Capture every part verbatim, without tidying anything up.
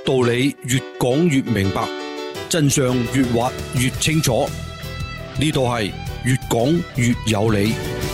道理越講越明白，真相越挖越清楚。呢度係越講越有理。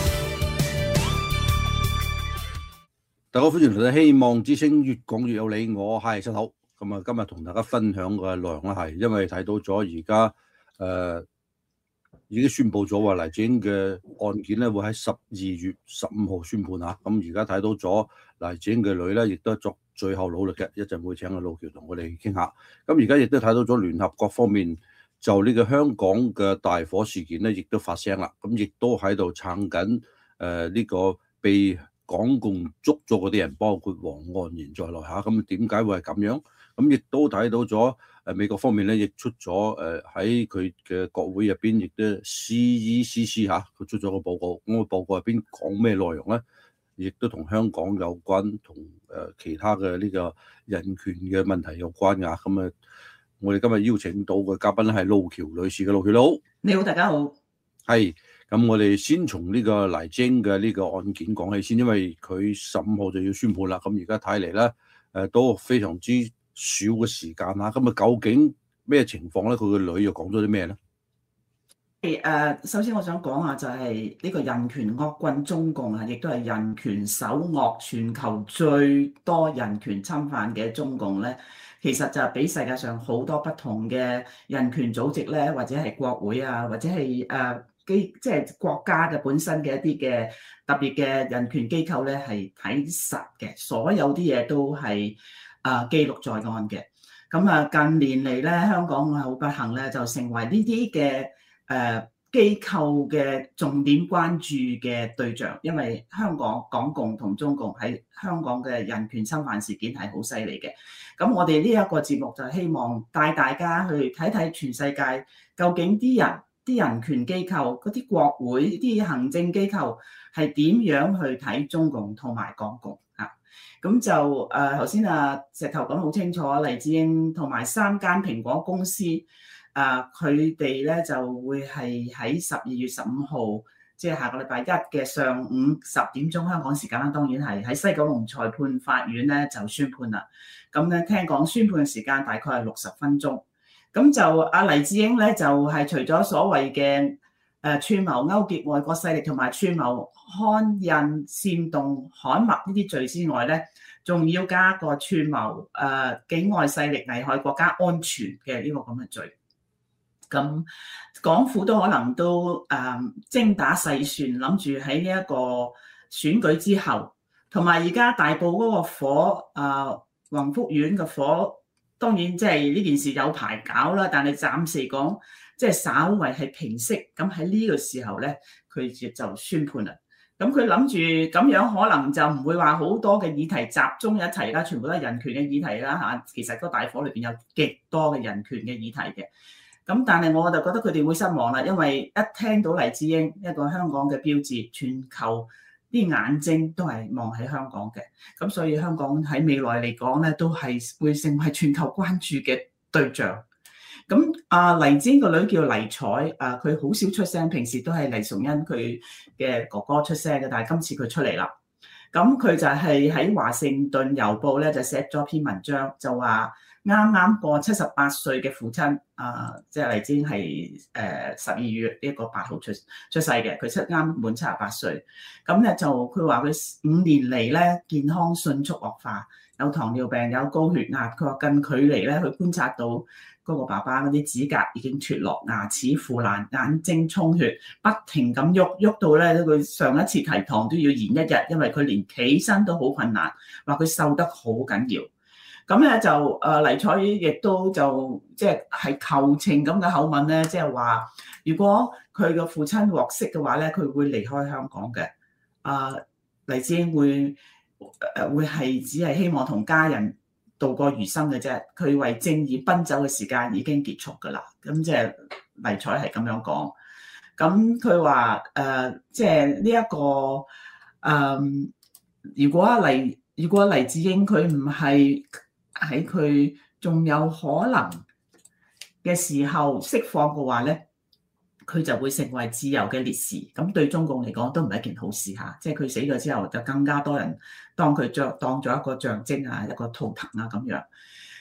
大家歡迎嚟到希望之聲越講越有理，我係新好。咁啊，今日同大家分享嘅內容咧，係因為睇到咗而家誒已經宣布咗話黎智英嘅案件咧會喺十二月十五號宣判嚇。咁而家睇到咗黎智英嘅女咧，亦都作最後努力嘅，一陣會請阿路橋同我哋傾下。咁而家亦都睇到咗聯合國方面就呢個香港嘅大火事件咧，亦都發聲啦。咁亦都喺度撐緊誒呢個被港共捉咗嗰啲人，包括黃岸然在內嚇。咁點解會係咁樣？咁亦都睇到咗誒美國方面咧，亦出咗誒喺佢嘅國會入邊，亦都 C E C C 嚇，佢出咗個報告。咁個報告入邊講咩內容咧？亦都同香港有關，同誒其他嘅呢個人權嘅問題有關㗎。咁啊，我哋今日邀請到嘅嘉賓咧係路橋女士嘅。路橋你好， 你好，大家好。 係，咁我哋先從呢個黎智英嘅呢個案件講起先，因為佢十五號就要宣判啦。咁而家睇嚟咧，誒都非常之少嘅時間啦。咁啊，究竟咩情況咧？佢個女又講咗啲咩咧？ 誒，首先我想講下就係呢個人權惡棍中共啊，亦都係人權首惡，全球最多人權侵犯嘅中共咧，其實就係比世界上好多不同嘅人權組織咧，或者係國會啊，或者係誒機即係國家嘅本身嘅一啲嘅特別嘅人權機構咧，係睇實嘅，所有啲嘢都係誒記錄在案嘅。咁啊，近年嚟咧，香港好不幸咧，就成為呢啲嘅誒機構嘅重點關注嘅對象，因為香港港共同中共喺香港嘅人權侵犯事件係好犀利嘅。咁我哋呢一個節目就希望帶大家去睇睇全世界究竟啲人、啲人權機構、嗰啲國會、啲行政機構係點樣去睇中共同埋港共啊？咁就誒頭先啊石頭講得好清楚，黎智英同埋三間蘋果公司。啊！佢哋咧就會係喺十二月十五號，即係下個禮拜一嘅上午十點鐘香港時間啦。當然係喺西九龍裁判法院咧就宣判啦。咁咧聽講宣判嘅時間大概係六十分鐘。咁就阿黎智英咧就係除咗所謂嘅誒串謀勾結外國勢力同埋串謀刊印、煽動、刊物呢啲罪之外咧，仲要加個串謀誒境外勢力危害國家安全嘅呢個咁嘅罪。咁港府都可能都誒精打細算，諗住喺呢一個選舉之後，同埋而家大埔嗰個火誒宏福苑嘅火，當然即係呢件事有排搞啦，但係暫時講即係稍為係平息。咁喺呢個時候咧，佢就宣判啦。咁佢諗住咁樣可能就唔會話好多嘅議題集中一齊啦，全部都係人權嘅議題啦嚇。其實個大火裏邊有極多嘅人權嘅議題嘅。咁但係我就覺得佢哋會失望啦，因為一聽到黎智英一個香港嘅標誌，全球啲眼睛都係望喺香港嘅，咁所以香港喺未來嚟講咧，都係會成為全球關注嘅對象。咁啊，黎智英個女叫黎彩，啊佢好少出聲，平時都係黎崇恩佢嘅哥哥出聲嘅，但係今次佢出嚟啦。咁佢就係喺華盛頓郵報咧就寫咗篇文章，就話啱啱過七十八歲嘅父親，啊，即係黎智英係誒十二月呢個八號出出世嘅，佢七啱滿七十八歲。咁咧就佢話佢五年嚟咧健康迅速惡化，有糖尿病，有高血壓。佢話近距離咧佢觀察到嗰個爸爸嗰啲指甲已經脫落，牙齒腐爛，眼睛充血，不停咁喐喐到咧佢上一次提堂都要延一日，因為佢連企身都好困難，話佢瘦得好緊要。咁咧就誒黎彩亦都就即係係求情咁嘅口吻咧，即係話如果佢嘅父親獲釋嘅話咧，佢會離開香港嘅。啊，黎智英會誒會係只係希望同家人度過餘生嘅啫。佢為正義奔走嘅時間已經結束㗎啦。咁即係黎彩係咁樣講。咁佢話誒，即係呢一個誒、呃，如果黎如果黎智英佢唔係喺佢仲有可能嘅時候釋放嘅話咧，佢就會成為自由嘅烈士。咁對中共嚟講都唔係一件好事嚇，即係佢死咗之後就更加多人當佢著當咗一個象徵啊，一個圖騰啊咁樣。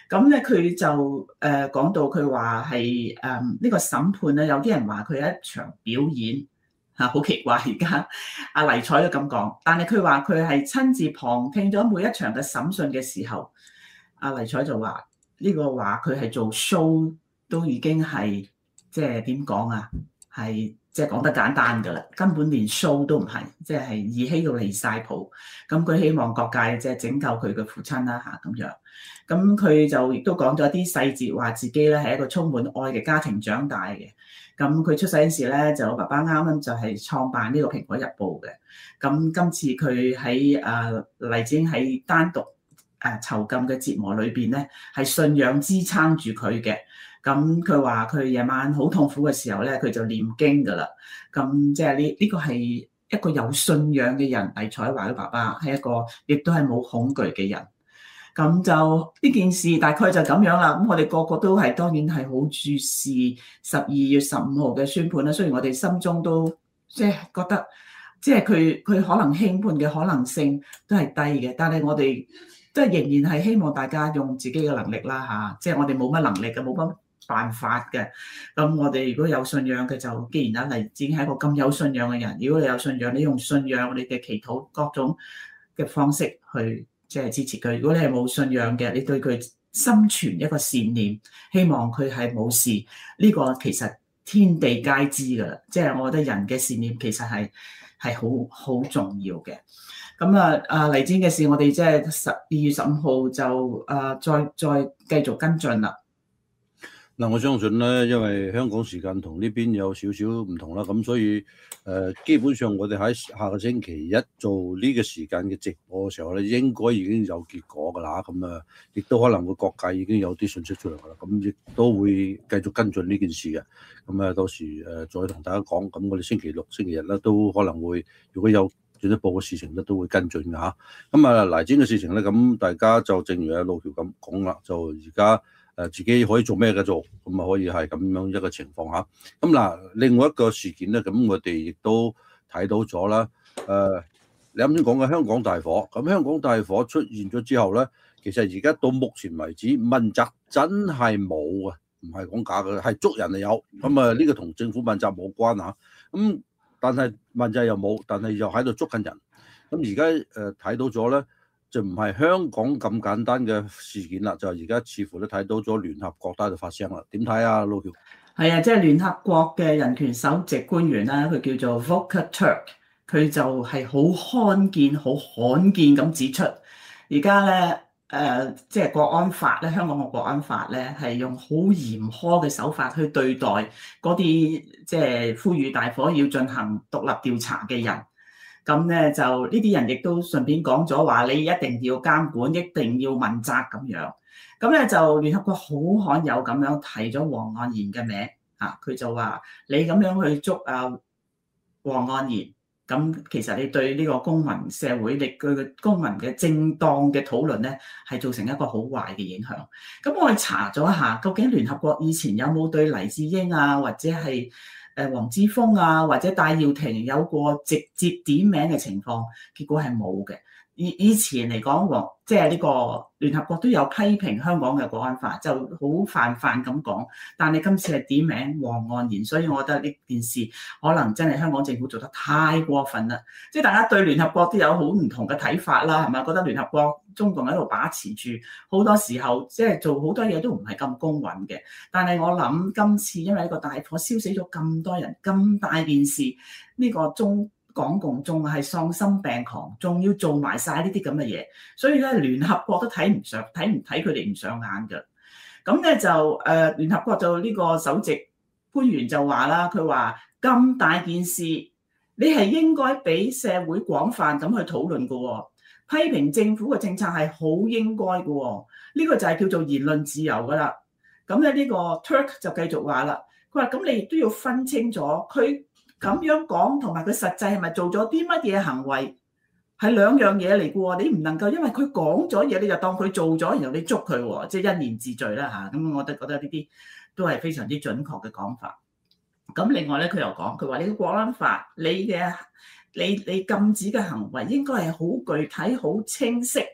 咁咧佢就誒、呃、講到佢話係誒呢個審判咧，有啲人話佢係一場表演嚇，好、啊、奇怪。而家阿黎彩都咁講，但係佢話佢係親自旁聽咗每一場嘅審訊嘅時候，阿黎彩就話呢、這個話佢係做 show 都已經係即係點講啊？係即係講得簡單㗎啦，根本連 show 都唔係，即係兒戲到離晒譜。咁佢希望各界即係拯救佢嘅父親啦嚇咁樣。咁佢就亦都講咗一啲細節，話自己咧係一個充滿愛嘅家庭長大嘅。咁佢出世嗰時咧，就爸爸啱啱就係創辦呢個《蘋果日報》嘅。咁今次佢喺誒黎智英喺單獨誒囚禁嘅折磨裏邊咧，係信仰支撐住佢嘅。咁佢話佢夜晚好痛苦嘅時候咧，佢就念經㗎啦。咁即係呢呢個係一個有信仰嘅人。黎彩華嘅爸爸係一個亦都係冇恐懼嘅人。咁就呢件事大概就咁樣啦。咁我哋個個都係當然係好注視十二月十五號嘅宣判啦。雖然我哋心中都即係覺得，即係佢佢可能輕判嘅可能性都係低嘅，但係我哋都係仍然係希望大家用自己嘅能力啦嚇。即係我哋冇乜能力嘅，冇乜辦法嘅。咁我哋如果有信仰嘅，就既然阿黎智英係一個咁有信仰嘅人，如果你有信仰，你用信仰你嘅祈禱各種嘅方式去即係支持佢。如果你係冇信仰嘅，你對佢心存一個善念，希望佢係冇事，呢個其實天地皆知噶啦。即係我覺得人嘅善念其實係係好好重要嘅。咁啊，啊黎智英嘅事，我哋即係十二月十五號就啊再再繼續跟進啦。 嗱，我相信咧，因為香港時間同呢邊有少少唔同啦，咁所以誒、呃、基本上我哋喺下個星期一做呢個時間嘅直播嘅時候咧，應該已經有結果㗎啦。咁啊，亦都可能會各界已經有啲信息出嚟㗎啦。咁亦都會繼續跟進呢件事嘅。咁啊，到時誒再同大家講。咁我哋星期六、星期日咧都可能會，如果有進一步嘅事情咧，都會跟進㗎嚇。咁啊，黎智英嘅事情咧，咁大家就正如阿路橋咁講啦，就而家。誒自己可以做咩嘅做，咁啊可以係咁樣一個情況嚇。咁嗱，另外一個事件咧，咁我哋亦都睇到咗啦。誒、呃，你啱先講嘅香港大火，咁香港大火出現咗之後咧，其實而家到目前為止問責真係冇啊，唔係講假嘅，係捉人係有。咁啊呢個同政府問責冇關嚇。咁但係問責又冇，但係又喺度捉緊人。咁而家誒睇到咗咧。就唔係香港咁簡單嘅事件啦，就而家似乎都睇到咗聯合國都喺度發聲啦。點睇啊，路橋？ 係啊，即係聯合國嘅人權首席官員啦，佢叫做 Volker Turk，佢就係好罕見、好罕見咁指出，而家咧誒，即係國安法咧，香港嘅國安法咧係用好嚴苛嘅手法去對待嗰啲即係呼籲大火要進行獨立調查嘅人。咁咧就呢啲人亦都順便講咗話，你一定要監管，一定要問責咁樣。咁咧就聯合國好罕有咁樣提咗黃岸然嘅名啊，佢就話你咁樣去捉啊黃岸然，咁其實你對呢個公民社會，你佢嘅公民嘅正當嘅討論咧，係造成一個好壞嘅影響。咁我哋查咗一下，究竟聯合國以前有冇對黎智英啊，或者係誒黃之鋒啊，或者戴耀廷有過直接點名嘅情況？結果係冇嘅。以以前嚟講，黃即係呢個聯合國都有批評香港嘅國安法，就好泛泛咁講。但係今次係點名黃岸然，所以我覺得呢件事可能真係香港政府做得太過分啦。即係大家對聯合國都有好唔同嘅睇法啦，係咪？覺得聯合國中共喺度把持住，好多時候即係做好多嘢都唔係咁公允嘅。但係我諗今次因為一個大火燒死咗咁多人，咁大件事，呢個中港共仲係喪心病狂，仲要做埋晒呢啲咁嘅嘢，所以咧聯合國都睇唔上，睇唔睇佢哋唔上眼嘅。咁咧就誒聯合國就呢個首席官員就話啦，佢話咁大件事，你係應該俾社會廣泛咁去討論嘅喎，批評政府嘅政策係好應該嘅喎，呢個就係叫做言論自由噶啦。咁咧呢個 Turk 就繼續話啦，佢話咁你亦都要分清楚佢。咁樣講同埋佢實際係咪做咗啲乜嘢行為係兩樣嘢嚟嘅喎？你唔能夠因為佢講咗嘢你就當佢做咗，然後你捉佢喎，即係一念自罪啦嚇。咁我都覺得呢啲都係非常之準確嘅講法。咁另外咧，佢又講，佢話你個國安法，你嘅你你禁止嘅行為應該係好具體、好清晰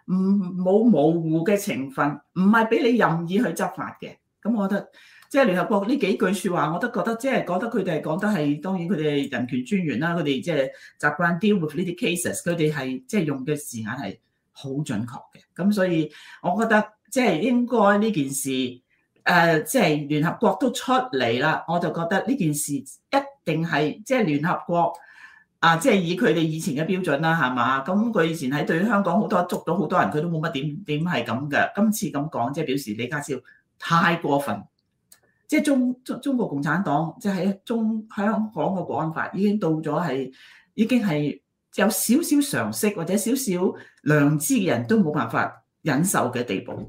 唔冇模糊嘅成分，唔係俾你任意去執法嘅。咁我覺得即係聯合國呢幾句説話，我都覺得即係覺得佢哋講得係當然佢哋人權專員啦，佢哋即係習慣 deal with 呢啲 cases，佢哋係即係用嘅字眼係好準確嘅。咁所以我覺得即係應該呢件事誒，即係聯合國都出嚟啦，我就覺得呢件事一定係即係聯合國。啊，即係以佢哋以前嘅標準啦，係嘛？咁佢以前喺對香港好多捉到好多人，佢都冇乜點點係咁嘅。今次咁講，即係表示李家超太過分。即係中中中國共產黨，即係喺中香港嘅國安法已經到咗係已經係有少少常識或者少少良知嘅人都冇辦法忍受嘅地步。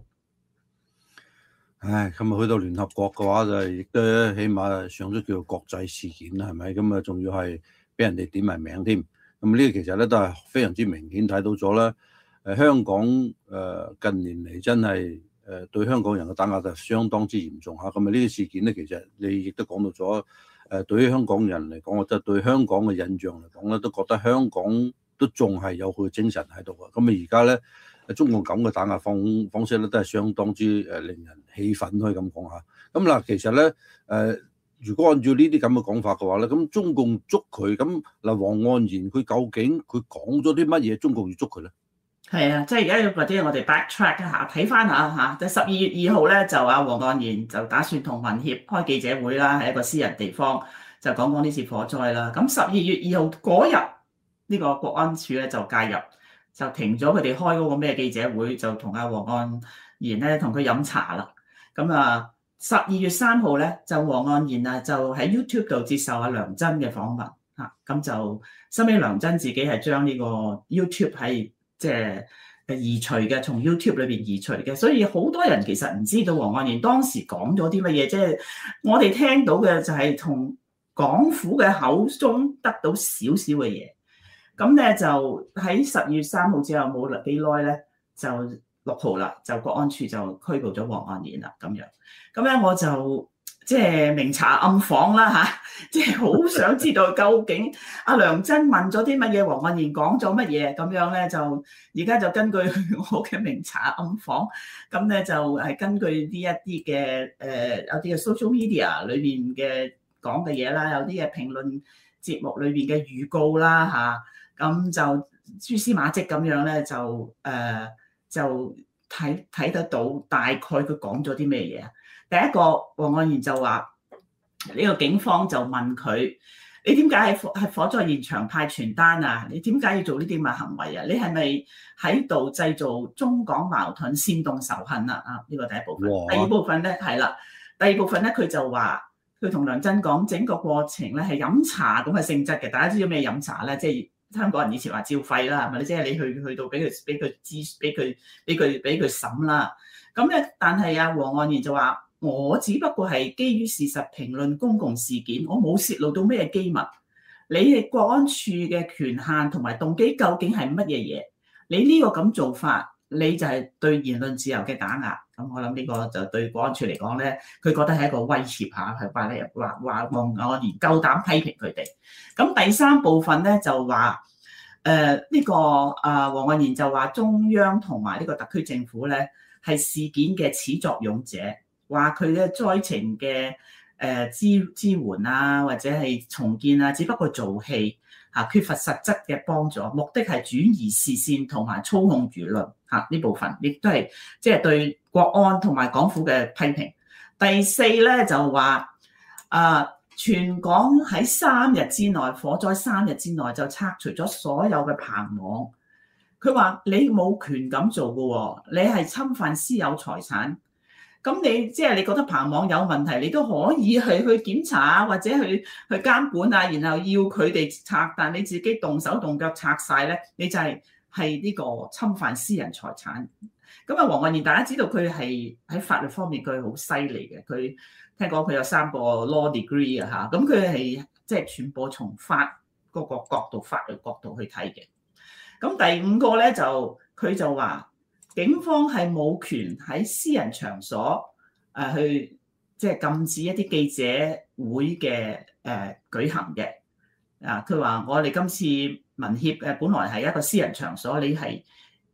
唉，咁啊去到聯合國嘅話，就係亦都起碼上咗叫做國際事件啦，係咪？咁啊，仲要係俾人哋點埋名添。咁呢個其實咧都係非常之明顯睇到咗啦。誒香港誒近年嚟真係誒對香港人嘅打壓就相當之嚴重嚇。咁啊呢個事件咧，其實你亦都講到咗誒，對於香港人嚟講，我覺得對香港嘅印象嚟講咧，都覺得香港都仲係有佢嘅精神喺度嘅。咁啊而家咧。中共咁嘅打壓方方式咧，都係相當之誒令人氣憤，可以咁講下。咁嗱，其實咧誒，如果按照呢啲咁嘅講法嘅話咧，咁中共捉佢，咁嗱，黃岸然佢究竟佢講咗啲乜嘢？中共要捉佢咧？ 係啊，即係而家或者我哋 backtrack 一下，睇翻下嚇，就十二月二號咧，就阿黃岸然就打算同民協開記者會啦，喺一個私人地方就講講呢次火災啦。咁十二月二號嗰日，呢個國安處咧就介入。就停咗佢哋開嗰個咩記者會，就同阿黃岸然咧同佢飲茶啦。咁啊，十二月三號咧就黃岸然啊就喺 YouTube 度接受阿梁真嘅訪問嚇，咁就收尾梁真自己係將呢個 YouTube 係即係移除嘅，從 YouTube 裏邊移除嘅。所以好多人其實唔知道黃岸然當時講咗啲乜嘢，即係我哋聽到嘅就係從港府嘅口中得到少少嘅嘢。咁咧就喺十二月三號之後冇幾耐咧，就六號啦，就國安處就拘捕咗黃岸然啦咁樣。咁咧我就即係明查暗訪啦嚇，即係好想知道究竟阿梁真問咗啲乜嘢，黃岸然講咗乜嘢咁樣咧，就而家就根據我嘅明查暗訪，咁咧就係根據呢一啲嘅誒有啲嘅 social media 裏邊嘅講嘅嘢啦，有啲嘅評論節目裏邊嘅預告啦嚇。咁就蛛絲馬跡咁樣咧，就誒、呃、就睇睇得到大概佢講咗啲咩嘢啊？第一個黃岸然就話呢、這個警方就問佢：你點解喺火喺火災現場派傳單啊？你點解要做呢啲咁嘅行為啊？你係咪喺度製造中港矛盾、煽動仇恨啊？啊，呢個第一部分。 哇第二部分咧係啦，第二部分咧佢就話佢同梁真講整個過程咧係飲茶咁嘅性質嘅。大家知道咩飲茶咧？即係。香港人以前話照肺啦，係咪？即係你去去到俾佢俾佢知俾佢俾佢俾佢審啦。咁咧，但係啊，黃岸然就話：我只不過係基於事實評論公共事件，我冇泄露到咩機密。你哋國安處嘅權限同埋動機究竟係乜嘢嘢？你呢個咁做法，你就係對言論自由嘅打壓。咁我諗呢個就對國安處嚟講咧，佢覺得係一個威脅嚇，係話咧話話黃岸然夠膽批評佢哋。咁第三部分咧就話，誒、呃、呢、這個啊黃岸然就話中央同埋呢個特區政府咧係事件嘅始作俑者，話佢嘅災情嘅誒支支援啊或者係重建啊，只不過做戲嚇，缺乏實質嘅幫助，目的係轉移視線同埋操控輿論嚇，呢部分亦都係即係對國安同埋港府嘅批評。第四咧就話啊。全港喺三日之內，火災三日之內就拆除咗所有嘅棚網。佢話你冇權咁做嘅喎，你係侵犯私有財產。咁你即係你覺得棚網有問題，你都可以去去檢查啊，或者去去監管啊，然後要佢哋拆，但你自己動手動腳拆晒咧，你就係係呢個侵犯私人財產。咁啊，黃岸然大家知道佢係喺法律方面佢好犀利嘅，佢。聽講佢有三個 law degree 啊嚇，咁佢係即係全部從法嗰個角度、法律角度去睇嘅。咁第五個咧就佢就話，警方係冇權喺私人場所誒去即係禁止一啲記者會嘅誒舉行嘅。啊，佢話我哋今次民協誒本來係一個私人場所，你係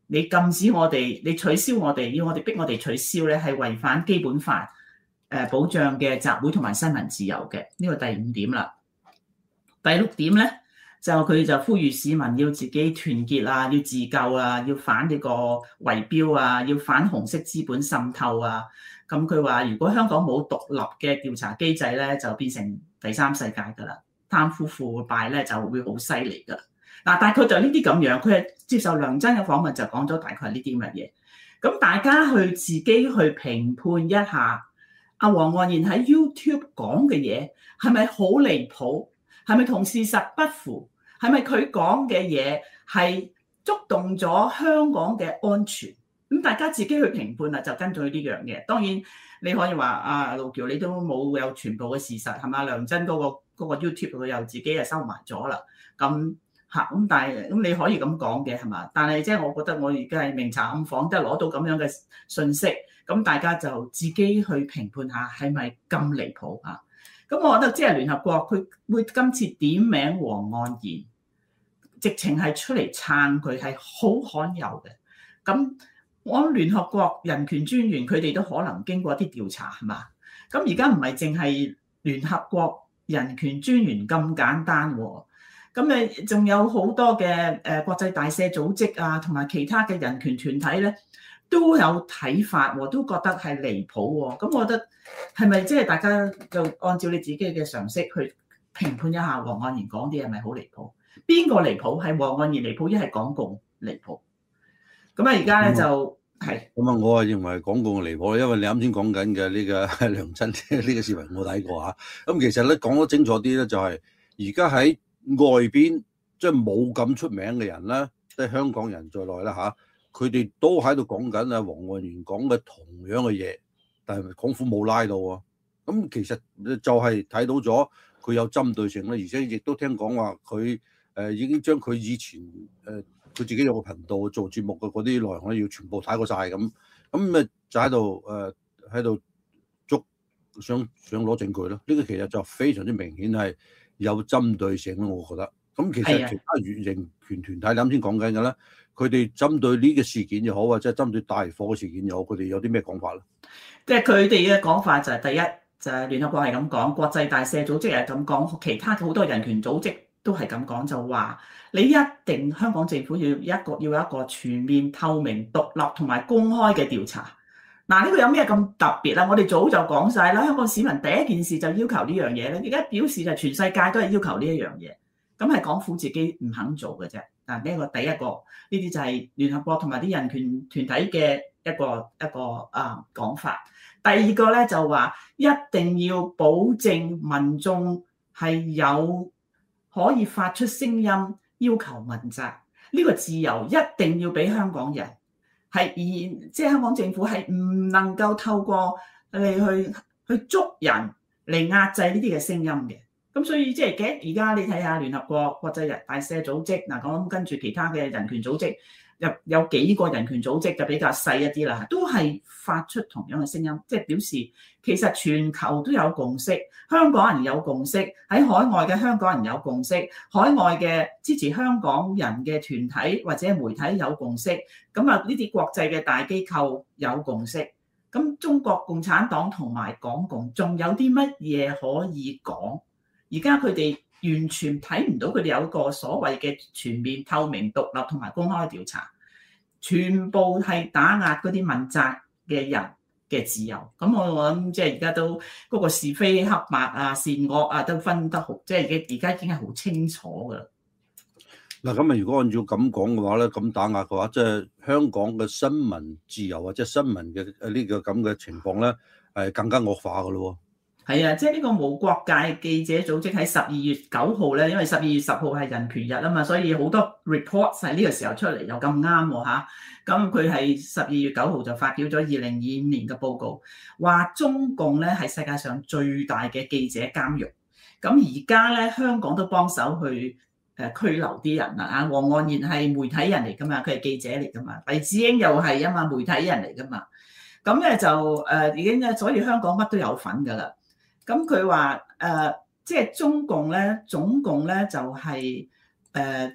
你禁止我哋，你取消我哋，要我哋逼我哋取消咧，係違反基本法誒保障嘅集會同埋新聞自由嘅。呢個第五點啦。第六點咧，就佢就呼籲市民要自己團結啊，要自救啊，要反呢個圍標啊，要反紅色資本滲透啊。咁佢話如果香港冇獨立嘅調查機制咧，就變成第三世界㗎啦，貪腐腐敗咧就會好犀利㗎。嗱，大概就呢啲咁樣，佢係接受梁真嘅訪問就講咗大概係呢啲咁嘅嘢。咁大家去自己去評判一下，阿黃岸然喺 YouTube 講嘅嘢係咪好離譜？係咪同事實不符？係咪佢講嘅嘢係觸動咗香港嘅安全？咁大家自己去評判啦，就跟住呢樣嘢。當然你可以話啊，路橋你都冇有全部嘅事實係嘛？梁真嗰個嗰個 YouTube 佢又自己又收埋咗啦。咁嚇咁，但係咁你可以咁講嘅係嘛？但係即係我覺得我而家係明查暗訪，都係攞到咁樣嘅信息，咁大家就自己去評判下係咪咁離譜啊？咁我覺得即係聯合國佢會今次點名黃岸然，直情係出嚟撐佢係好罕有嘅。咁我諗聯合國人權專員佢哋都可能經過一啲調查係嘛？咁而家唔係淨係聯合國人權專員咁簡單喎。咁誒仲有好多嘅誒國際大赦組織啊，同埋其他嘅人權團體咧，都有睇法喎，都覺得係離譜喎。咁我覺得係咪即係大家就按照你自己嘅常識去評判一下黃岸然講啲係咪好離譜？邊個離譜？係黃岸然離譜，一係港共離譜？咁啊而家咧就係咁啊，我啊認為港共離譜，因為你啱先講緊嘅呢個梁真呢個視頻我睇過嚇。咁其實咧講得清楚啲咧，就係而家喺外邊即係冇咁出名嘅人咧，即係香港人在內啦嚇，佢哋都喺度講緊啊黃岸然講嘅同樣嘅嘢，但係港府冇拉到喎。咁其實就係睇到咗佢有針對性咧，而且亦都聽講話佢誒已經將佢以前誒佢自己有個頻道做節目嘅嗰啲內容咧，要全部睇過晒咁，咁咪就喺度誒喺度捉想想攞證據咯。呢個其實就非常之明顯係有針對性咯，我覺得。咁其實其他人權團體，你啱先講緊嘅咧，佢哋針對呢個事件又好，或者針對大火嘅事件又好，佢哋有啲咩講法咧？即係佢哋嘅講法就係第一就係聯合國係咁講，國際大赦組織係咁講，其他好多人權組織都係咁講，就話你一定香港政府要一個要有一個全面透明、獨立同埋公開嘅調查。嗱，呢個有咩咁特別啦？我哋早就講晒啦，香港市民第一件事就要求呢樣嘢咧，而家表示就全世界都係要求呢一樣嘢，咁係港府自己唔肯做嘅啫。嗱，呢個第一個，呢啲就係聯合國同埋啲人權團體嘅一個一個啊講法。第二個咧就話一定要保證民眾係有可以發出聲音要求問責，呢個自由一定要俾香港人。係而即係香港政府係唔能夠透過你去去捉人嚟壓制呢啲嘅聲音嘅。咁所以即係嘅而家你睇下聯合國、國際人大赦組織嗱，我諗跟住其他嘅人權組織有有幾個人權組織就比較細一啲啦，都係發出同樣嘅聲音，即係表示其實全球都有共識，香港人有共識，喺海外嘅香港人有共識，海外嘅支持香港人嘅團體或者媒體有共識，咁啊呢啲國際嘅大機構有共識，咁中國共產黨同埋港共仲有啲乜嘢可以講？而家佢哋完全睇唔到佢哋有一個所謂嘅全面透明、獨立同埋公開調查，全部係打壓嗰啲問責嘅人嘅自由。咁我我諗即係而家都嗰個是非黑白啊、善惡啊都分得好，即係而家已經係好清楚噶啦。嗱， 咁啊，如果按照咁講嘅話咧，咁打壓嘅話，即係香港嘅新聞自由或者新聞嘅呢個咁嘅情況咧，係更加惡化噶咯。 係啊，即係呢個無國界記者組織喺十二月九號咧，因為十二月十號係人權日啊嘛，所以好多 report 喺呢個時候出嚟又咁啱喎嚇。咁佢係十二月九號就發表咗二零二五年嘅報告，話中共咧係世界上最大嘅記者監獄。咁而家咧香港都幫手去誒拘留啲人啦。啊，黃岸然係媒體人嚟噶嘛，佢係記者嚟噶嘛，黎智英又係啊嘛，媒體人嚟噶嘛。咁咧就誒已經咧，所以香港乜都有份噶啦。咁佢話誒，即係中共咧，總共咧就係誒截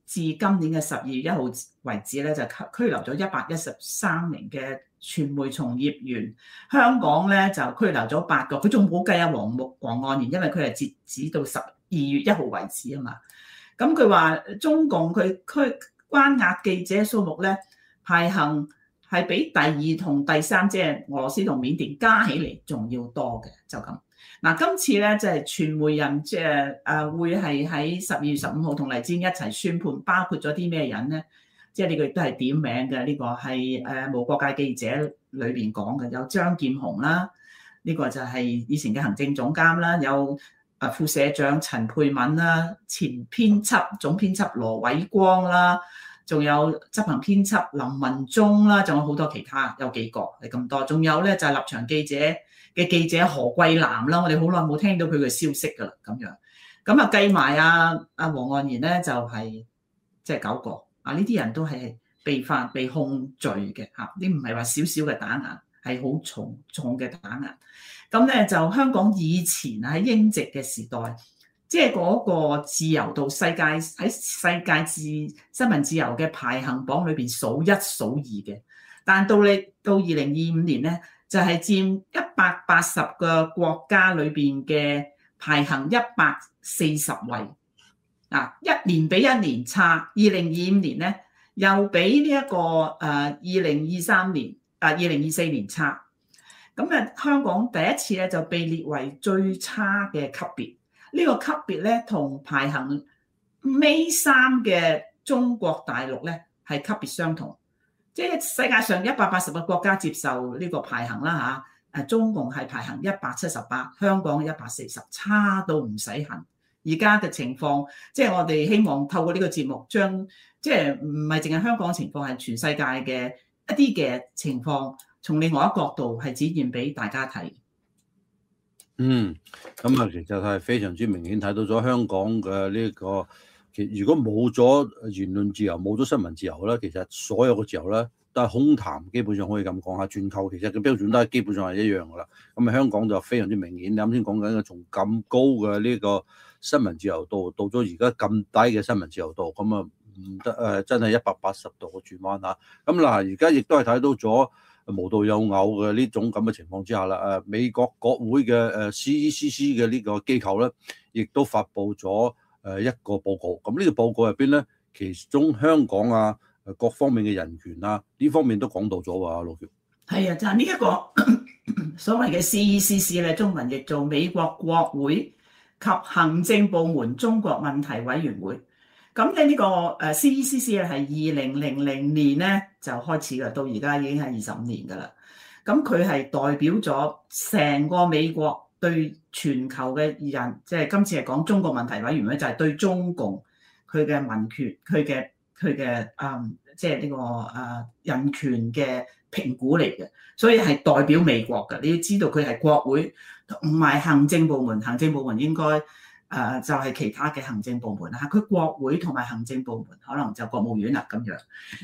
至今年嘅十二月一號為止咧，就拘留咗一百一十三名嘅傳媒從業員。香港咧就拘留咗八個，佢仲冇計啊黃木黃岸然，因為佢係截止到十二月一號為止啊嘛。咁佢話中共佢拘關押記者數目咧排行係比第二同第三，即係俄羅斯同緬甸加起嚟仲要多嘅，就咁。嗱，今次咧即係傳媒人即係誒會係喺十二月十五號同黎智英一齊宣判，包括咗啲咩人咧？即係呢個亦都係點名嘅，呢個係誒無國界記者裏邊講嘅，有張劍虹啦，呢個就係以前嘅行政總監啦，有誒副社長陳佩敏啦，前編輯總編輯羅偉光啦，仲有執行編輯林文忠啦，仲有好多其他，有幾個係咁多，仲有咧就係立場記者嘅記者何桂藍啦，我哋好耐冇聽到佢嘅消息㗎啦，咁樣，咁啊計埋阿阿黃岸然咧就係即係九個，啊呢啲人都係被犯被控罪嘅嚇，啲唔係話少少嘅打壓，係好重重嘅打壓。咁咧就香港以前喺英殖嘅時代，即係嗰個自由度世界喺世界自新聞自由嘅排行榜裏邊數一數二嘅，但到你到二零二五年咧。就係佔一百八十個國家裏邊嘅排行一百四十位，啊，一年比一年差。二零二五年咧，又比呢、這、一個誒二零二三年啊二零二四年差。咁啊，香港第一次咧就被列為最差嘅級別。呢、這個級別咧同排行尾三嘅中國大陸咧係級別相同。即係世界上一百八十個國家接受呢個排行啦嚇，誒中共係排行一百七十八，香港一百四十，差到唔使恨。而家嘅情況，即係我哋希望透過呢個節目，將即係唔係淨係香港嘅情況，係全世界嘅一啲嘅情況，從另外一個角度係展現俾大家睇。 嗯，咁啊，其實係非常之明顯睇到咗香港嘅呢個。如果冇咗言論自由，冇咗新聞自由咧，其實所有嘅自由咧都係空談，基本上可以咁講下。全球其實嘅標準都係基本上係一樣噶啦。咁啊，香港就非常之明顯。你啱先講緊嘅從咁高嘅呢個新聞自由度，到咗而家咁低嘅新聞自由度，咁啊唔得誒，真係一百八十度嘅轉彎嚇。咁嗱，而家亦都係睇到咗無獨有偶嘅呢種咁嘅情況之下啦。誒，美國國會嘅誒 C E C C 嘅呢個機構咧，亦都發布咗誒一個報告，咁呢個報告入邊咧，其中香港啊，誒各方面嘅人權啊，呢方面都講到咗喎，陸橋。 係啊，就係呢一個所謂嘅 C E C C 咧，中文譯做美國國會及行政部門中國問題委員會。咁咧呢個誒 C E C C 咧係二零零零年咧就開始㗎，到而家已經係二十五年㗎啦。咁佢係代表咗成個美國對全球嘅人，即係今次係講中國問題委員會，就係對中共佢嘅民權、佢嘅佢嘅誒，即係呢個誒人權嘅評估嚟嘅，所以係代表美國嘅。你要知道佢係國會唔係行政部門，行政部門應該誒就係其他嘅行政部門啦。佢國會同埋行政部門可能就國務院啦咁樣。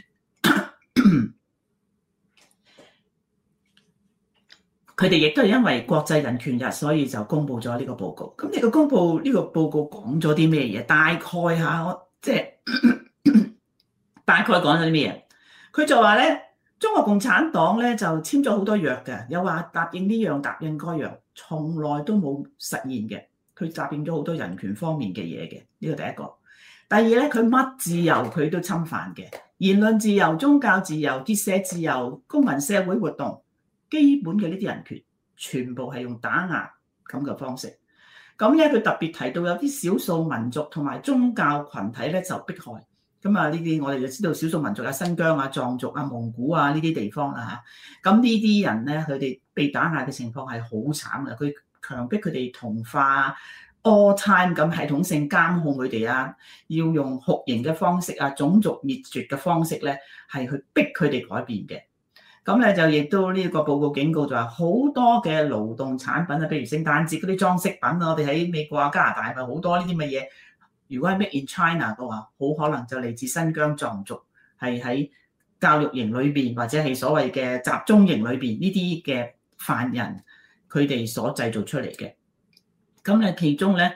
佢哋亦都係因為國際人權日，所以就公布咗呢個報告。咁呢個公布呢個報告講咗啲咩嘢？大概下我即係大概講咗啲咩嘢？佢就話咧，中國共產黨咧就簽咗好多約嘅，有話答應呢樣答應嗰樣，從來都冇實現嘅。佢答應咗好多人權方面嘅嘢嘅，呢個第一個。第二咧，佢乜自由佢都侵犯嘅，言論自由、宗教自由、結社自由、公民社會活動。基本嘅呢啲人權，全部係用打壓咁嘅方式。咁咧，佢特別提到有啲少數民族同埋宗教群體咧就迫害。咁啊，呢啲我哋就知道少數民族啊，新疆啊、藏族啊、蒙古啊呢啲地方啦嚇。咁呢啲人咧，佢哋被打壓嘅情況係好慘嘅。佢強迫佢哋同化 all time 咁系統性監控佢哋啊，要用酷刑嘅方式啊、種族滅絕嘅方式咧，係去逼佢哋改變嘅。咁咧就亦都呢個報告警告就話好多嘅勞動產品啊，譬如聖誕節嗰啲裝飾品啊，我哋喺美國啊、加拿大咪好多呢啲嘅嘢。如果係 Made in China 嘅話，好可能就嚟自新疆藏族，係喺教育營裏邊或者係所謂嘅集中營裏邊呢啲嘅犯人佢哋所製造出嚟嘅。咁咧其中咧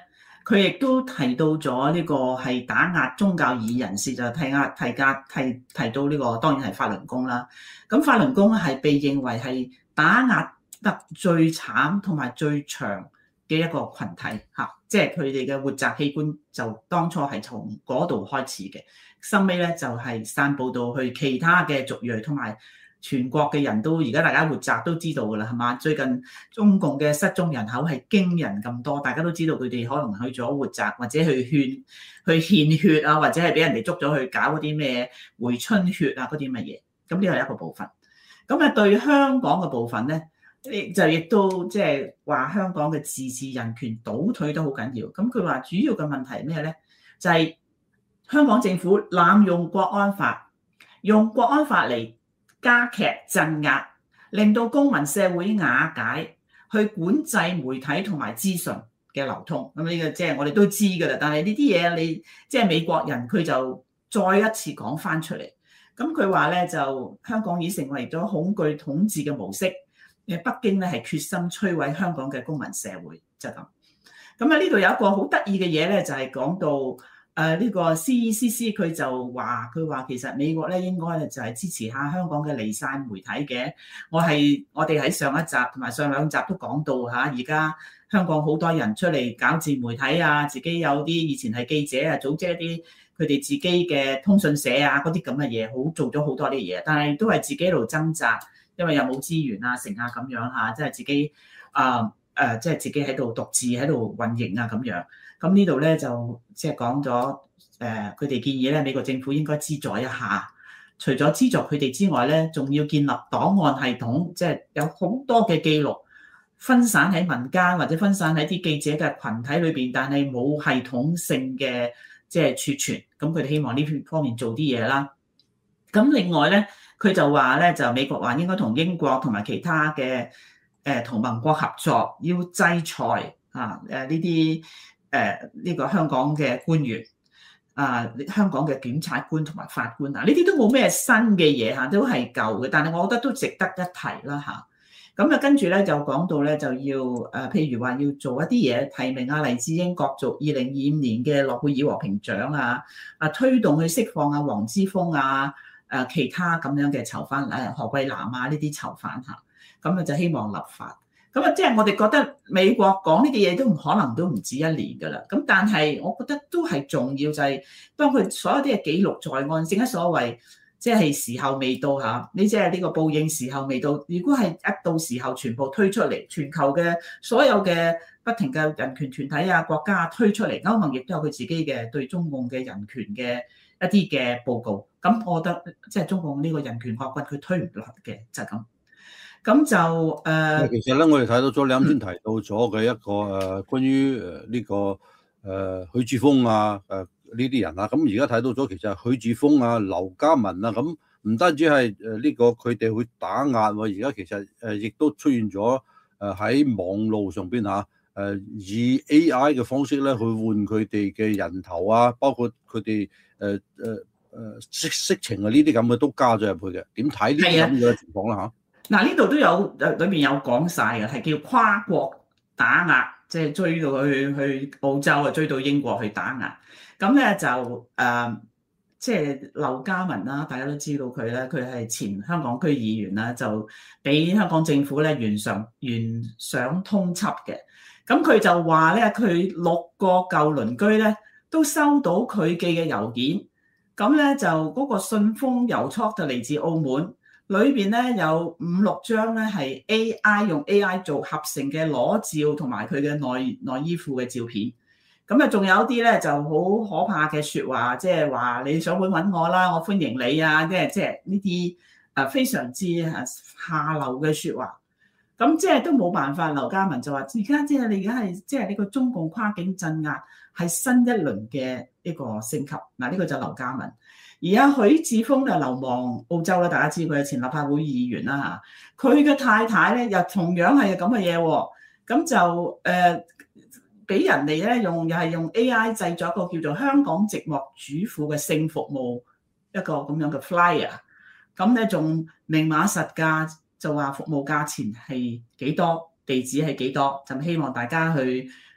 佢亦都提到咗呢個係打壓宗教異議人士，就提壓提壓提提到呢個當然係法輪功啦。咁法輪功係被認為係打壓得最慘同埋最長嘅一個群體嚇，即係佢哋嘅活摘器官就當初係從嗰度開始嘅，後尾咧就係散佈到去其他嘅族裔同埋全國嘅人都，而家大家活摘都知道㗎啦，係嘛？最近中共嘅失蹤人口係驚人咁多，大家都知道佢哋可能去咗活摘或者去勸去獻血啊，或者係俾人哋捉咗去搞嗰啲咩回春血啊嗰啲乜嘢，咁呢個係一個部分。咁啊對香港嘅部分咧，就亦都即係話香港嘅自治人權倒退都好緊要。咁佢話主要嘅問題係咩咧？就係、是、香港政府濫用國安法，用國安法嚟加劇鎮壓，令到公民社會瓦解，去管制媒體同埋資訊嘅流通。咁呢個即係我哋都知㗎啦。但係呢啲嘢你即係美國人佢就再一次講翻出嚟。咁佢話咧就香港已成為咗恐懼統治嘅模式。誒北京咧係決心摧毀香港嘅公民社會，就咁。咁啊呢度有一個好得意嘅嘢咧，就係講到誒呢個 C E C C 佢就話佢話其實美國咧應該就係支持下香港嘅離散媒體嘅。我係我哋喺上一集同埋上兩集都講到嚇，而家香港好多人出嚟搞自媒體啊，自己有啲以前係記者啊，組織一啲佢哋自己嘅通訊社啊，嗰啲咁嘅嘢，好做咗好多啲嘢，但係都係自己喺度掙扎。因為又冇資源啊、成啊咁樣嚇，即係自己啊誒、呃，即係自己喺度獨自喺度運營啊咁樣。咁呢度咧就即係講咗誒，佢哋建議咧，美國政府應該資助一下。除咗資助佢哋之外咧，仲要建立檔案系統，即係有好多嘅記錄分散喺民間或者分散喺啲記者嘅群體裏邊，但係冇系統性嘅即係儲存。咁佢哋希望呢方面做啲嘢啦。咁另外咧。佢就話咧，就美國話應該同英國同埋其他嘅誒同盟國合作，要制裁啊誒呢啲誒呢個香港嘅官員啊，香港嘅檢察官同埋法官啊，呢啲都冇咩新嘅嘢嚇，都係舊嘅，但係我覺得都值得一提啦嚇。咁啊，跟住咧就講到咧就要誒，譬如話要做一啲嘢，提名啊黎智英角逐二零二五年嘅諾貝爾和平獎啊，啊推動去釋放啊黃之鋒啊。誒其他咁樣嘅囚犯，誒何桂藍啊呢啲囚犯嚇，咁啊就希望立法，咁啊即係我哋覺得美國講呢啲嘢都唔可能都唔止一年㗎啦，咁但係我覺得都係重要，就係當佢所有啲嘅記錄在案，正一所謂即係時候未到嚇，你即係呢個報應時候未到，如果係一到時候全部推出嚟，全球嘅所有嘅不停嘅人權團體啊國家推出嚟，歐盟亦都有佢自己嘅對中共嘅人權嘅一啲嘅報告，咁我覺得即係中共呢個人權惡棍佢推唔落嘅就係咁，咁就誒。呃、 其實咧，我哋睇到咗你啱先提到咗嘅一個誒，關於誒呢個誒許智峰啊誒呢啲人啊，咁而家睇到咗其實許智峰啊、劉家文啊，咁唔單止係誒呢個佢哋會打壓喎，而家其實誒亦都出現咗誒喺網路上邊嚇誒以 A I 嘅方式咧去換佢哋嘅人頭啊，包括佢哋。誒誒誒色色情啊呢啲咁嘅都加咗入去嘅，點睇呢啲咁嘅情況啦嚇？ 嗱呢度都有誒裏邊有講晒嘅，係叫跨國打壓，即係追到去去澳洲啊，追到英國去打壓。咁咧就誒，即係劉家文啦，大家都知道佢咧，佢係前香港區議員啦，就俾香港政府咧原上原上通緝嘅。咁佢就話咧，佢六個舊鄰居咧。都收到佢寄嘅郵件，咁咧就嗰個信封郵戳就嚟自澳門，裏邊咧有五六張咧係 A I 用 A I 做合成嘅裸照同埋佢嘅內內衣褲嘅照片，咁啊仲有啲咧就好可怕嘅説話，即係話你想揾揾我啦，我歡迎你啊，即係即係呢啲啊非常之啊下流嘅説話。咁即係都冇辦法，劉家文就話：而家即係你而家係即係呢個中共跨境鎮壓係新一輪嘅一個升級。嗱，呢個就劉家文。而家許智峰就流亡澳洲啦，大家知佢係前立法會議員啦嚇。佢嘅太太咧又同樣係咁嘅嘢喎，咁就誒俾、呃、人哋咧用又係用 A I 製作一個叫做香港寂寞主婦嘅性服務一個咁樣嘅 flyer，咁咧仲明碼實價。就話服務價錢係幾多，地址係幾多，就希望大家去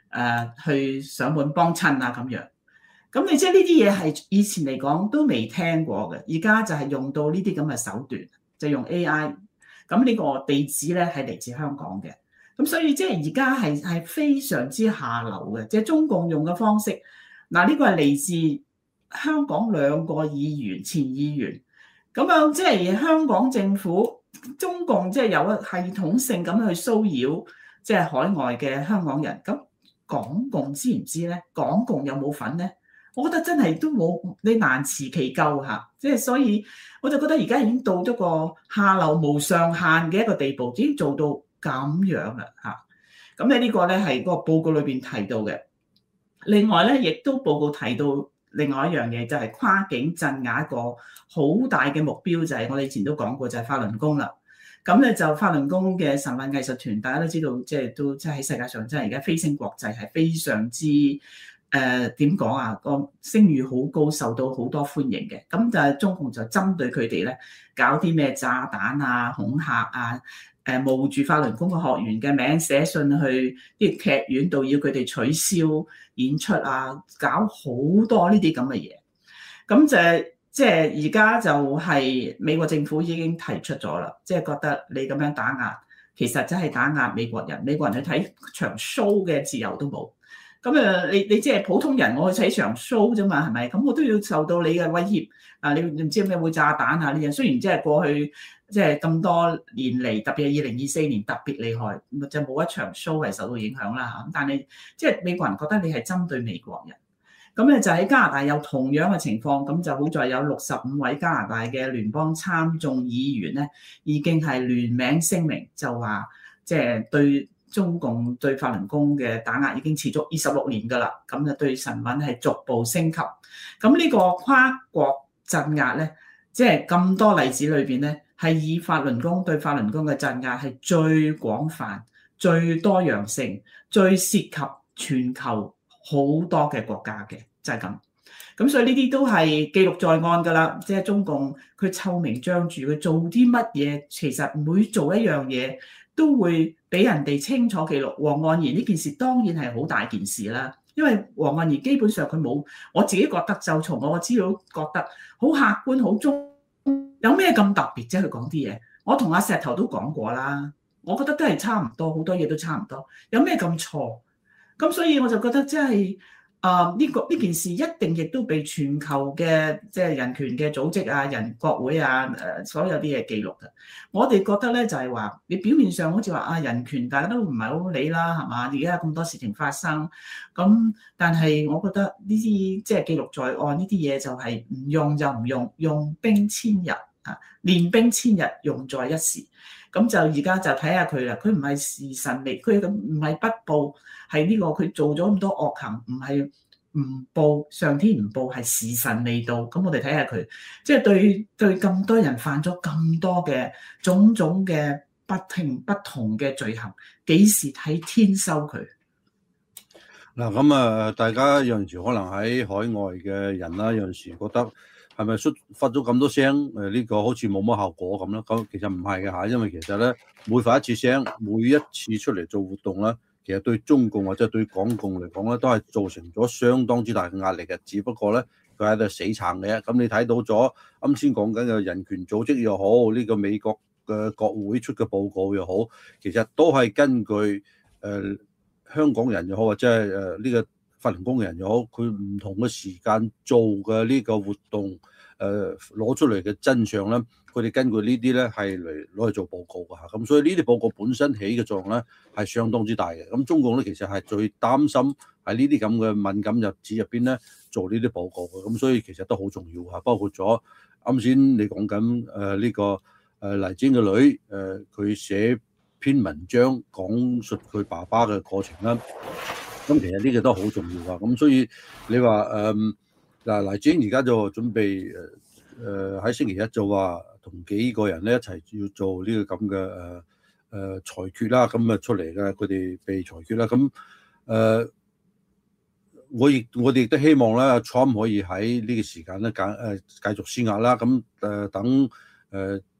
呃、去上門幫襯啊咁樣。咁你即係呢啲嘢係以前嚟講都未聽過嘅，而家就係用到呢啲咁嘅手段，就用 A I。咁呢個地址咧係嚟自香港嘅，咁所以即係而家係係非常之下流嘅，即係中共用嘅方式。嗱，呢個係嚟自香港兩個議員前議員，咁樣即係香港政府中共即係有系統性咁去騷擾即係海外嘅香港人。咁港共知唔知咧？港共有冇份咧？我覺得真係都冇，你難辭其咎嚇。即係所以我就覺得而家已經到咗個下流無上限嘅一個地步，已經做到咁樣啦嚇。咁咧呢個咧係嗰個報告裏邊提到嘅。另外咧，亦都報告提到另外一樣嘢，就係跨境鎮壓一個好大嘅目標，就係我哋以前都講過，就係法輪功啦。咁咧就法輪功嘅神韻藝術團，大家都知道，即係都即係喺世界上真係而家飛升國際，係非常之誒點講啊，個聲譽好高，受到好多歡迎嘅。咁就係中共就針對佢哋咧，搞啲咩炸彈啊、恐嚇啊。誒冒住法輪功嘅學員嘅名寫信去啲劇院度，要佢哋取消演出啊，搞好多呢啲咁嘅嘢。咁就即係而家就係美國政府已經提出咗啦，即係覺得你咁樣打壓，其實真係打壓美國人。美國人去睇場 show 嘅自由都冇。咁誒，你你即係普通人，我去睇場 show 啫嘛，係咪？咁我都要受到你嘅威脅啊！你唔知咩會炸彈啊呢樣？雖然即係過去即係咁多年嚟，特別係二零二四年特別厲害，就冇一場 show 係受到影響啦嚇。咁但係即係美國人覺得你係針對美國人。咁咧就喺加拿大有同樣嘅情況，咁就好在有六十五位加拿大嘅聯邦參眾議員咧，已經係聯名聲明，就話即係對中共對法輪功嘅打壓已經持續二十六年㗎啦，咁就對神韻係逐步升級。咁呢個跨國鎮壓咧，即係咁多例子裏邊咧，係以法輪功對法輪功嘅鎮壓係最廣泛、最多樣性、最涉及全球好多嘅國家嘅，就係咁。咁所以呢啲都係記錄在案㗎啦，即係中共佢臭名昭著，佢做啲乜嘢，其實每做一樣嘢都會俾人哋清楚記錄。黃岸然呢件事當然係好大件事啦，因為黃岸然基本上佢冇，我自己覺得就從我嘅資料覺得好客觀、好中，有咩咁特別啫？佢講啲嘢，我同阿石頭都講過啦，我覺得都係差唔多，好多嘢都差唔多，有咩咁錯？咁所以我就覺得真係。啊！呢個呢件事一定亦都被全球嘅即係人權嘅組織啊、人國會啊、誒所有啲嘢記錄嘅。我哋覺得咧就係話，你表面上好似話啊人權大家都唔係好理啦，係嘛？而家有咁多事情發生，咁但係我覺得呢啲即係記錄在案呢啲嘢就係唔用就唔用，用兵千日啊，練兵千日，用在一時。咁就而家就睇下佢啦，佢唔係時辰未，佢咁唔係不報，係呢個佢做咗咁多惡行，唔係唔報，上天唔報，係時辰未到。咁我哋睇下佢，即係對對咁多人犯咗咁多嘅種種嘅不停不同嘅罪行，幾時睇天收佢？ 嗱咁啊，大家有陣時可能喺海外嘅人啦，有陣時覺得。係咪出發咗咁多聲？誒、這、呢個好似冇乜效果咁啦。咁其實唔係嘅嚇，因為其實咧每發一次聲，每一次出嚟做活動咧，其實對中共或者對港共嚟講咧，都係造成咗相當之大嘅壓力嘅。只不過咧，佢喺度死撐嘅。咁你睇到咗啱先講緊嘅人權組織又好，呢、這個美國嘅國會出嘅報告又好，其實都係根據誒、呃、香港人又好，或者係誒呢個法輪功嘅人又好，佢唔同嘅時間做嘅呢個活動，誒、呃、攞出嚟嘅真相咧，佢哋根據呢啲咧係嚟攞嚟做報告嘅嚇。咁所以呢啲報告本身起嘅作用咧係相當之大嘅。咁中共咧其實係最擔心喺呢啲咁嘅敏感日子入邊咧做呢啲報告嘅。咁所以其實都好重要嚇，包括咗啱先你講緊誒呢個誒黎智英嘅女誒佢寫篇文章講述佢爸爸嘅過程啦。咁其實呢個都好重要㗎，咁所以你話誒嗱黎智英而家就準備誒誒喺星期一就話同幾個人咧一齊要做呢個咁嘅誒誒裁決啦，咁啊出嚟嘅佢哋被裁決啦，咁誒、呃、我亦我哋亦都希望咧 Trump 可以喺呢個時間咧繼誒繼續施壓啦，咁誒等誒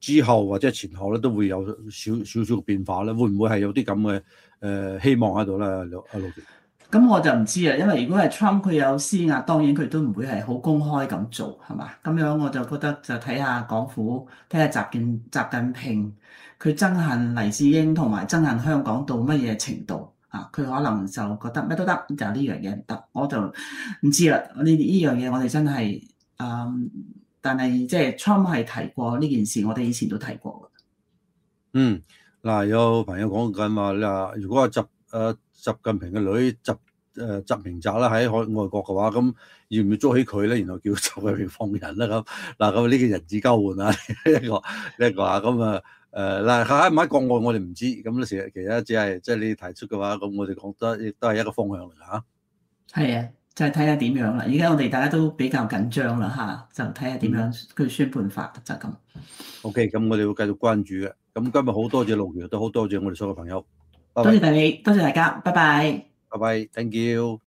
之後或者前後咧都會有少少少嘅變化咧，會唔會係有啲咁嘅誒希望喺度咧？阿路傑， 咁我就唔知啊，因為如果係 Trump 佢有施壓，當然佢都唔會係好公開咁做，係嘛？咁樣我就覺得就睇下港府，睇下習近習近平佢憎恨黎智英同埋憎恨香港到乜嘢程度啊？佢可能就覺得乜都得，就呢樣嘢唔得，我就唔知啦。呢呢樣嘢我哋真係誒、嗯，但係即係 Trump 係提過呢件事，我哋以前都提過嘅。 嗯，嗱有朋友講緊話，你話如果係習誒習近平嘅女習誒習明澤啦喺海外國嘅話，咁要唔要捉起佢咧？然後叫習近平放人啦咁。嗱咁呢個人質交換啊，一個呢一個啊咁啊誒嗱喺唔喺國外我哋唔知，咁其實其實只係即係你提出嘅話，咁我哋講得亦都係一個方向嚟嚇。 係啊，就係睇下點樣啦。而家我哋大家都比較緊張啦嚇，就睇下點樣佢宣判法就咁。 OK，咁我哋會繼續關注嘅。咁今日好多謝路傑，都好多謝我哋所有朋友。多謝大你，多謝大家，拜拜。 拜拜 ，thank you。